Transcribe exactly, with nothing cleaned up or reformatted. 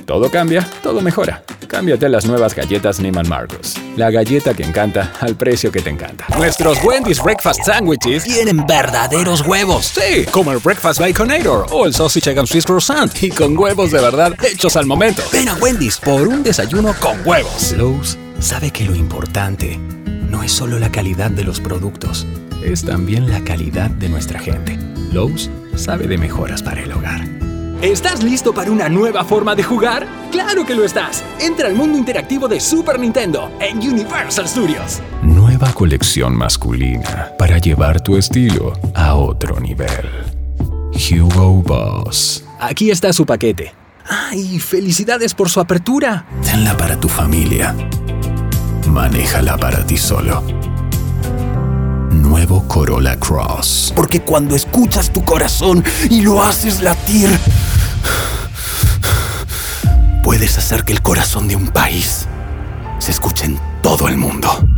Todo cambia, todo mejora. Cámbiate a las nuevas galletas Neiman Marcus. La galleta que encanta al precio que te encanta. Nuestros Wendy's Breakfast Sandwiches tienen verdaderos huevos. Sí, como el Breakfast Baconator o el Sausage Egg and Swiss Croissant. Y con huevos de verdad hechos al momento. Ven a Wendy's por un desayuno con huevos. Lowe's sabe que lo importante no es solo la calidad de los productos, es también la calidad de nuestra gente. Lowe's sabe de mejoras para el hogar. ¿Estás listo para una nueva forma de jugar? ¡Claro que lo estás! Entra al mundo interactivo de Super Nintendo en Universal Studios. Nueva colección masculina para llevar tu estilo a otro nivel. Hugo Boss. Aquí está su paquete. ¡Ay, felicidades por su apertura! Tenla para tu familia. Manéjala para ti solo. Nuevo Corolla Cross. Porque cuando escuchas tu corazón y lo haces latir, puedes hacer que el corazón de un país se escuche en todo el mundo.